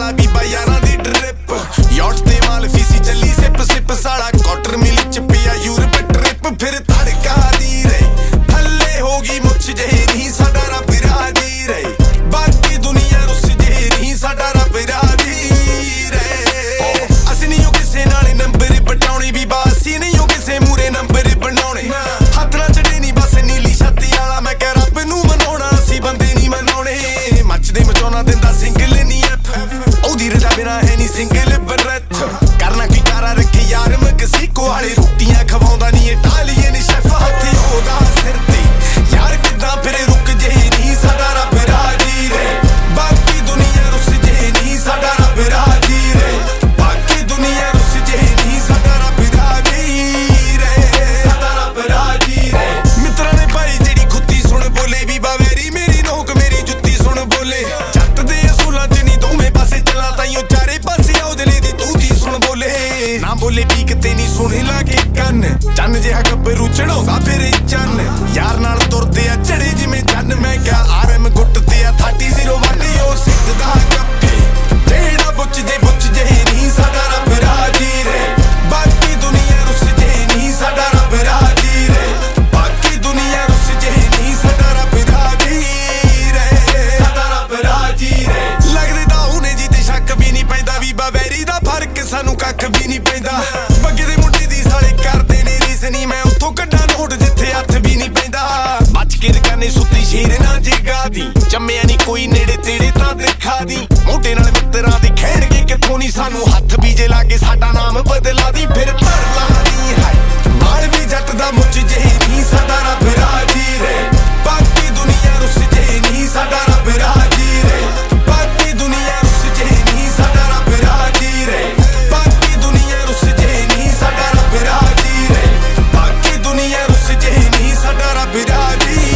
ला बीबा यारां दी drip yacht ते माल फीसी चली सिप सिप साला क्वार्टर मिली च पिया यूरोप ट्रिप फिर तड़का दी रही थल्ले होगी मुछ जेही नहीं साडा रब राजी रही बाकी दुनिया रुस जेही नहीं साडा रब राजी रहे असीं नहीं किसे नाल नंबर पटाउणे बीबा असीं नहीं किसे मूरे नंबर बनाउणे हत्थ ना चढ़े नी बस नीली छाती वाला मैं कह रब नूं मनाउणा असीं बंदे नहीं मनाउणे मचदे मचाउणा दिंदा सिंगल नहीं एफ ओदी रजा बिना है नी सिंगल बरत करना की कारा रखे यार मैक्सिको वाले रोटियां खवाउंदा नहीं इटालियन शेफ हत्थ ओदा सिर ते यार किदां फिर रुक जे नहीं साडा रब राजी रे बाकी दुनिया रुस जे नहीं साडा रब राजी रे बाकी दुनिया रुस जे नहीं साडा रब राजी रे साडा रब राजी रे मित्रा ने भाई जेड़ी खुत्ती सुन बोले भी बावेरी मेरी नोक मेरी जुत्ती सुन बोले जट दे असूलां च नहीं दोवें पासे चला ताईओ चारे पासे आओ दिले दी तूती सुन बोले ना बोले पीक ते नहीं सुने लागे कन चन जिहा गब्बरू चढ़ाउंदा फिर चन यार नाल तुरदे आ चढ़े जिवें चन मैं क्या आरएम गुੱਟ ते आ 3001 ओ सिੱਧਦਾ ਗੱਪੇ ਜਿਹੜਾ ਬੁੱਚ ਜੇ ਨਹੀਂ ਸਾਡਾ ਰੱਬ ਰਾਜੀ ਰੇ ਬਾਕੀ ਦੁਨੀਆ ਰੁੱਸ ਜੇ ਨਹੀਂ ਸਾਡਾ ਰੱਬ ਰਾਜੀ ਰੇ ਬਾਕੀ ਦੁਨੀਆ ਰੁੱਸ ਜੇ ਨਹੀਂ ਸਾਡਾ ਰੱਬ ਰਾਜੀ ਰੇ ਸਾਡਾ ਰੱਬ ਰਾਜੀ ਰੇ ਲੱਗਦੇ ਤਾਂ ਉਹਨੇ ਜੀ ਤੇ ਸ਼ੱਕ ਵੀ ਨਹੀਂ ਪੈਂਦਾ ਵੀ ਬਾਵੈਰੀ ਦਾ ਫਰਕ ਸਾਨੂੰ ਕੱਖ ਵੀ ਨਹੀਂ ਪੈਂਦਾ ਬੱਗੇ ਦੇ ਮੁੰਡੇ ਦੀ ਸਾਲੇ ਕਰਦੇ ਨੇ ਰੀਸ ਨਹੀਂ ਮੈਂ ਉੱਥੋਂ ਕੱਢਾਂ ਨੋਟ ਜਿੱਥੇ ਹੱਥ ਵੀ ਨਹੀਂ ਪੈਂਦਾ ਬਚ ਕੇ ਰਕਾਨੇ ਸੁੱਤੀ ਸ਼ੇਰ ਨਾ ਜਿਗਾ ਦੀ ਜੰਮਿਆ ਨਹੀਂ ਕੋਈ ਨੇੜੇ ਤੇੜੇ ਤਾਂ ਦੇਖਾ ਦੀ ਮੋਢੇ ਨਾਲ ਮਿੱਤਰਾਂ ਦੇ ਖੇਡਗੇ ਕਿੱਥੋਂ ਨਹੀਂ ਸਾਨੂੰ ਹੱਥ ਵੀ ਜੇ ਲਾਗੇ ਸਾਡਾ ਨਾਮ ਬਦਲਾ ਦੀ ਫਿਰ ਧਰ ਲਾਦੀ ਹੈ ਮਾਲ ਵੀ ਜੱਟ ਦਾ ਮੁੱਚ ਜਿਹੀ ਨਹੀਂ ਸਾਡਾ ਰੱਬ ਰਾਜੀ ਰੇ ਬਾਕੀ ਦੁਨੀਆ ਰੁੱਸ ਜੇ ਨਹੀਂ ਸਾਡਾ ਰੱਬ ਰਾਜੀ ਰੇ ਬਾਕੀ ਦੁਨੀਆ ਰੁੱਸ ਜੇ ਨਹੀਂ ਸਾਡਾ ਰੱਬ ਰਾਜੀ ਰੇ ਬਾਕੀ ਦੁਨੀਆ ਰੁੱਸ ਜੇ ਨਹੀਂ ਸਾਡਾ ਰੱਬ ਰਾਜੀ ਰੇ ਬਾਕੀ ਦੁਨੀਆ ਰੁੱਸ ਜੇ ਨਹੀਂ ਸਾਡਾ ਰੱਬ ਰਾਜੀ